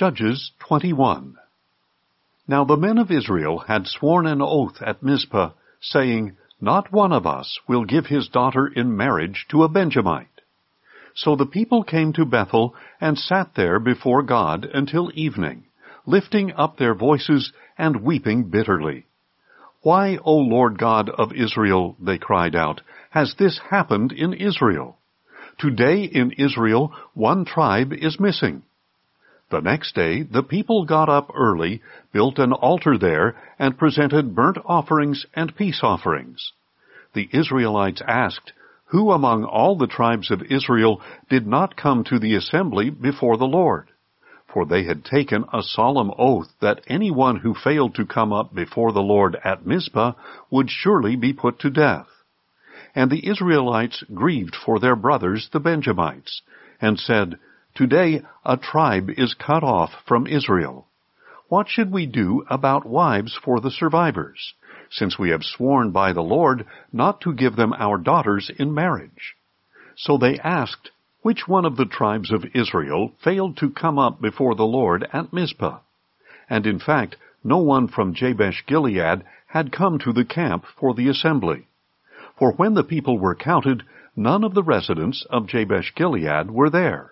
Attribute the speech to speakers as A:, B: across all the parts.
A: Judges 21. Now the men of Israel had sworn an oath at Mizpah, saying, Not one of us will give his daughter in marriage to a Benjamite. So the people came to Bethel and sat there before God until evening, lifting up their voices and weeping bitterly. Why, O Lord God of Israel, they cried out, has this happened in Israel? Today in Israel 1 tribe is missing. The next day the people got up early, built an altar there, and presented burnt offerings and peace offerings. The Israelites asked, Who among all the tribes of Israel did not come to the assembly before the Lord? For they had taken a solemn oath that anyone who failed to come up before the Lord at Mizpah would surely be put to death. And the Israelites grieved for their brothers the Benjamites, and said, Today a tribe is cut off from Israel. What should we do about wives for the survivors, since we have sworn by the Lord not to give them our daughters in marriage? So they asked, Which one of the tribes of Israel failed to come up before the Lord at Mizpah? And in fact, no one from Jabesh-Gilead had come to the camp for the assembly. For when the people were counted, none of the residents of Jabesh-Gilead were there.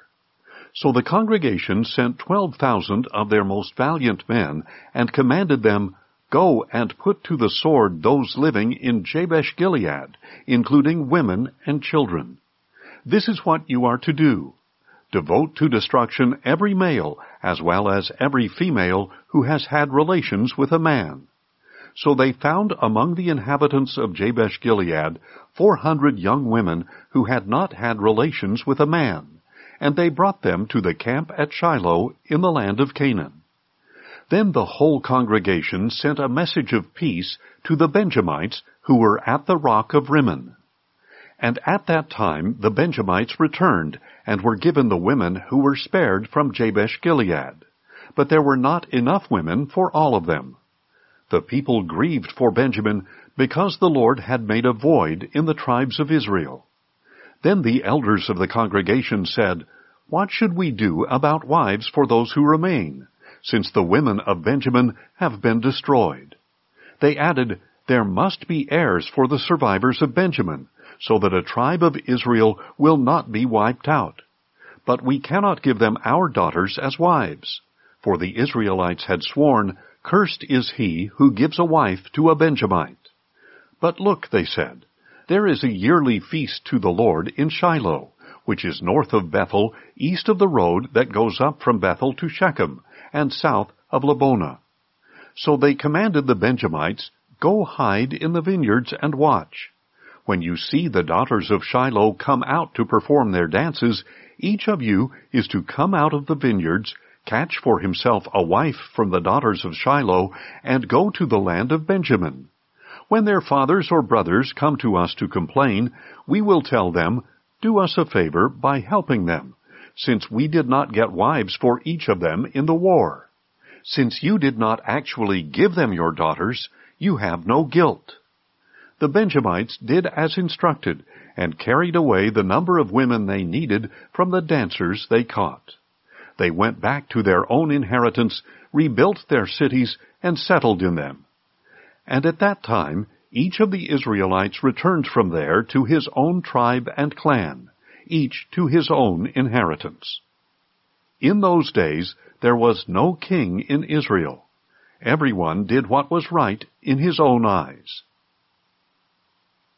A: So the congregation sent 12,000 of their most valiant men, and commanded them, Go and put to the sword those living in Jabesh-Gilead, including women and children. This is what you are to do. Devote to destruction every male, as well as every female who has had relations with a man. So they found among the inhabitants of Jabesh-Gilead 400 young women who had not had relations with a man, and they brought them to the camp at Shiloh in the land of Canaan. Then the whole congregation sent a message of peace to the Benjamites who were at the rock of Rimmon. And at that time the Benjamites returned, and were given the women who were spared from Jabesh-Gilead. But there were not enough women for all of them. The people grieved for Benjamin, because the Lord had made a void in the tribes of Israel. Then the elders of the congregation said, What should we do about wives for those who remain, since the women of Benjamin have been destroyed? They added, There must be heirs for the survivors of Benjamin, so that a tribe of Israel will not be wiped out. But we cannot give them our daughters as wives. For the Israelites had sworn, Cursed is he who gives a wife to a Benjamite. But look, they said, there is a yearly feast to the Lord in Shiloh, which is north of Bethel, east of the road that goes up from Bethel to Shechem, and south of Lebonah. So they commanded the Benjamites, Go hide in the vineyards and watch. When you see the daughters of Shiloh come out to perform their dances, each of you is to come out of the vineyards, catch for himself a wife from the daughters of Shiloh, and go to the land of Benjamin. When their fathers or brothers come to us to complain, we will tell them, Do us a favor by helping them, since we did not get wives for each of them in the war. Since you did not actually give them your daughters, you have no guilt. The Benjamites did as instructed, and carried away the number of women they needed from the dancers they caught. They went back to their own inheritance, rebuilt their cities, and settled in them. And at that time, each of the Israelites returned from there to his own tribe and clan, each to his own inheritance. In those days there was no king in Israel. Everyone did what was right in his own eyes.